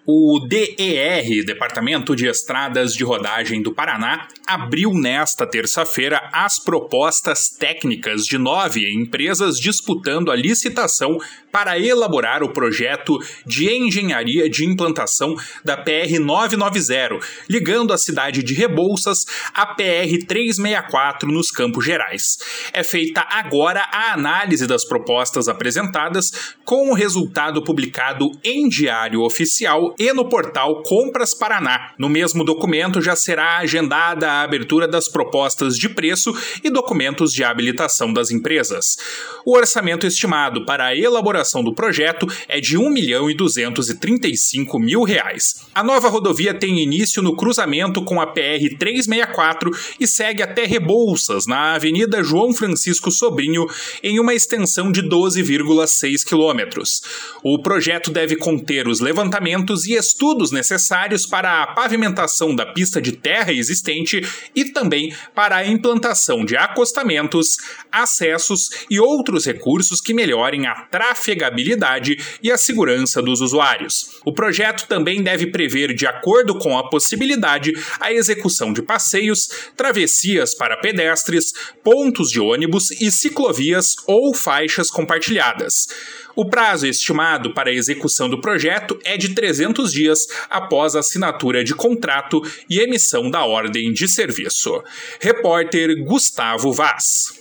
O DER, Departamento de Estradas de Rodagem do Paraná, abriu nesta terça-feira as propostas técnicas de 9 empresas disputando a licitação para elaborar o projeto de engenharia de implantação da PR-990, ligando a cidade de Rebouças à PR-364 nos Campos Gerais. É feita agora a análise das propostas apresentadas, com o resultado publicado em Diário Oficial e no portal Compras Paraná. No mesmo documento já será agendada a abertura das propostas de preço e documentos de habilitação das empresas. O orçamento estimado para a elaboração do projeto é de R$ 1.235.000. A nova rodovia tem início no cruzamento com a PR-364 e segue até Rebouças, na Avenida João Francisco Sobrinho, em uma extensão de 12,6 quilômetros. O projeto deve conter os levantamentos e estudos necessários para a pavimentação da pista de terra existente e também para a implantação de acostamentos, acessos e outros recursos que melhorem a trafegabilidade e a segurança dos usuários. O projeto também deve prever, de acordo com a possibilidade, a execução de passeios, travessias para pedestres, pontos de ônibus e ciclovias ou faixas compartilhadas. O prazo estimado para a execução do projeto é de 300 dias após a assinatura de contrato e emissão da ordem de serviço. Repórter Gustavo Vaz.